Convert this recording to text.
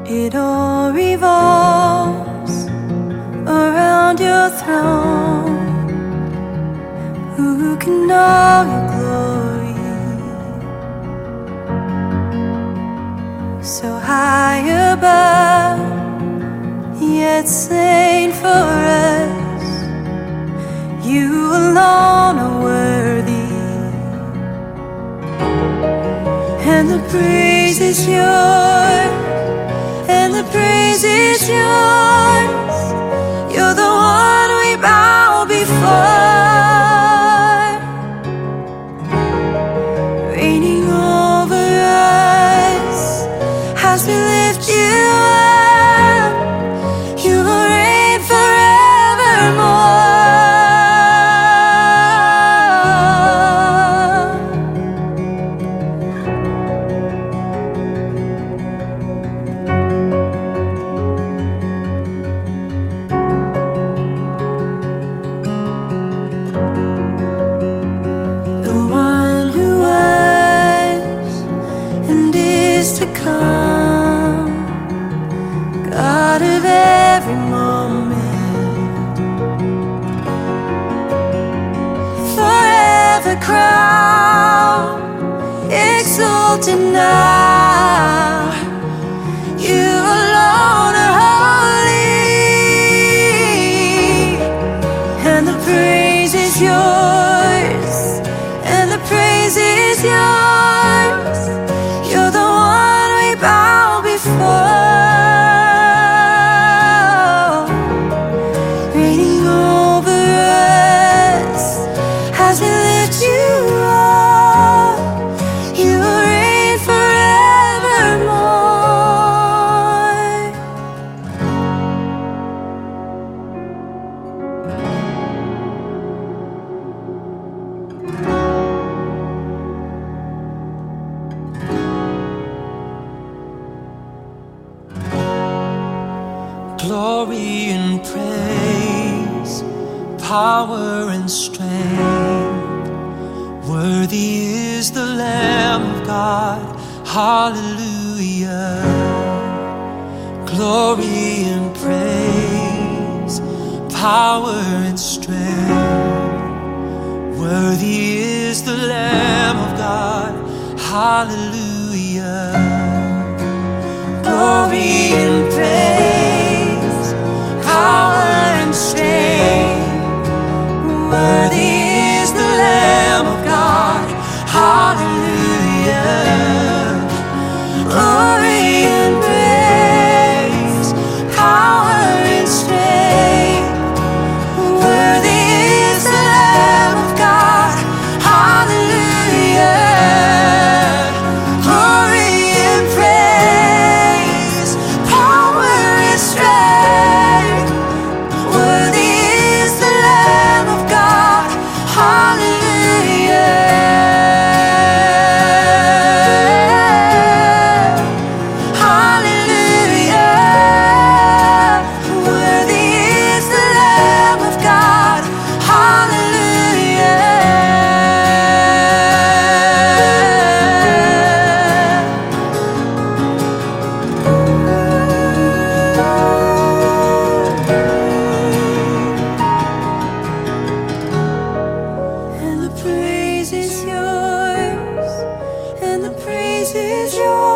It all revolves around your throne. Who can know your glory? So high above, yet slain for us. You alone are worthy, and the praise is yours, and the praise is yours. You're the one we bow before, reigning over us as we lift you up. You will reign forevermore. To come, God of every moment, forever crowned, exalted now. You alone are holy, and the praise is yours, and the praise is yours. You're the one we bow before, reigning over us as we lift you up. You will reign forevermore. Glory and praise, power and strength. Worthy is the Lamb of God. Hallelujah. Glory and praise, power and strength. Worthy is the Lamb of God. Hallelujah. Glory and praise, power and strength. Worthy is the Lamb of God. Hallelujah. Glory and praise, power and strength. Worthy is the Lamb of God. Hallelujah. Glory and praise, power and strength. Worthy is the Lamb of God. Hallelujah. Hallelujah. Worthy is the Lamb of God. Hallelujah. And the praise is yours, and the praise is yours.